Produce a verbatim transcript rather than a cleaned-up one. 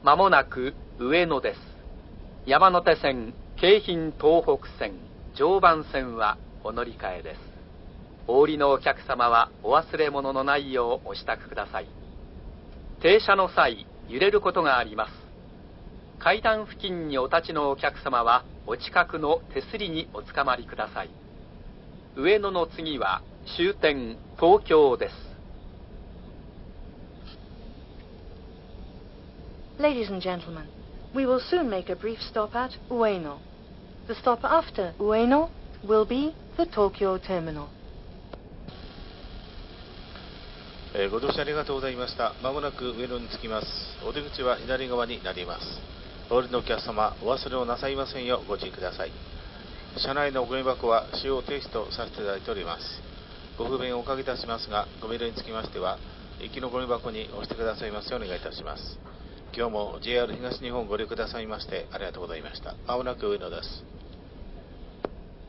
まもなく上野です。山手線、京浜東北線、常磐線はお乗り換えです。お降りのお客様はお忘れ物のないようお支度ください。停車の際、揺れることがあります。階段付近にお立ちのお客様はお近くの手すりにおつかまりください。上野の次は終点東京です。 Ladies and gentlemen, we will soon make a brief stop at Ueno. The stop after Ueno will be the Tokyo Terminal. えー、ご乗車ありがとうございました。まもなく上野に着きます。お出口は左側になります。お降りのお客様、お忘れをなさいませんようご注意ください。車内のゴミ箱は使用停止とさせていただいております。ご不便をおかけいたしますが、ご命令につきましては、行きのゴミ箱に押してくださいますようお願いいたします。今日も ジェイアール 東日本ご利用くださいましてありがとうございました。まもなく上野です。